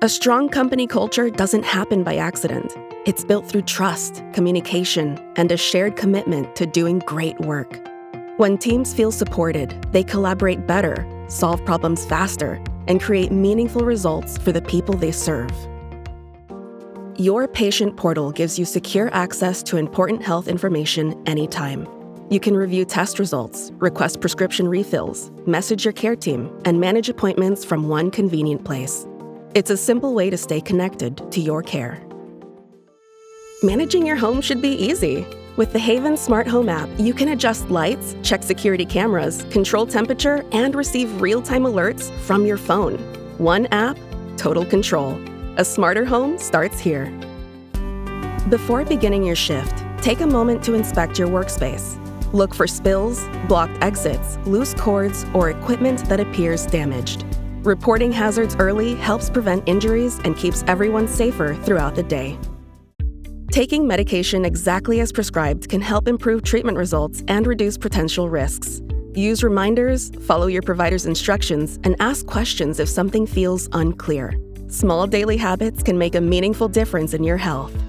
A strong company culture doesn't happen by accident. It's built through trust, communication, and a shared commitment to doing great work. When teams feel supported, they collaborate better, solve problems faster, and create meaningful results for the people they serve. Your patient portal gives you secure access to important health information anytime. You can review test results, request prescription refills, message your care team, and manage appointments from one convenient place. It's a simple way to stay connected to your care. Managing your home should be easy. With the Haven Smart Home app, you can adjust lights, check security cameras, control temperature, and receive real-time alerts from your phone. One app, total control. A smarter home starts here. Before beginning your shift, take a moment to inspect your workspace. Look for spills, blocked exits, loose cords, or equipment that appears damaged. Reporting hazards early helps prevent injuries and keeps everyone safer throughout the day. Taking medication exactly as prescribed can help improve treatment results and reduce potential risks. Use reminders, follow your provider's instructions, and ask questions if something feels unclear. Small daily habits can make a meaningful difference in your health.